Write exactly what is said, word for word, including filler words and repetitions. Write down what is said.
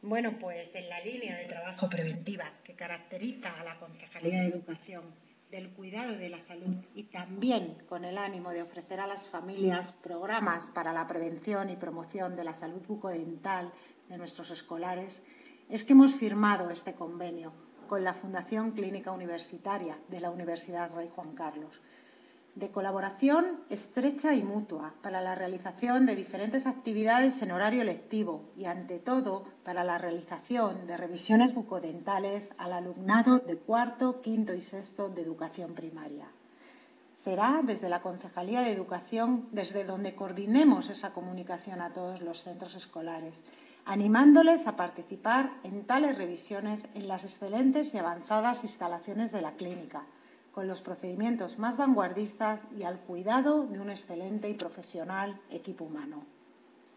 Bueno, pues en la línea de trabajo preventiva que caracteriza a la Concejalía de Educación, del cuidado de la salud y también con el ánimo de ofrecer a las familias programas para la prevención y promoción de la salud bucodental de nuestros escolares, es que hemos firmado este convenio con la Fundación Clínica Universitaria de la Universidad Rey Juan Carlos, de colaboración estrecha y mutua para la realización de diferentes actividades en horario lectivo y, ante todo, para la realización de revisiones bucodentales al alumnado de cuarto, quinto y sexto de educación primaria. Será desde la Concejalía de Educación desde donde coordinemos esa comunicación a todos los centros escolares, animándoles a participar en tales revisiones en las excelentes y avanzadas instalaciones de la clínica, con los procedimientos más vanguardistas y al cuidado de un excelente y profesional equipo humano.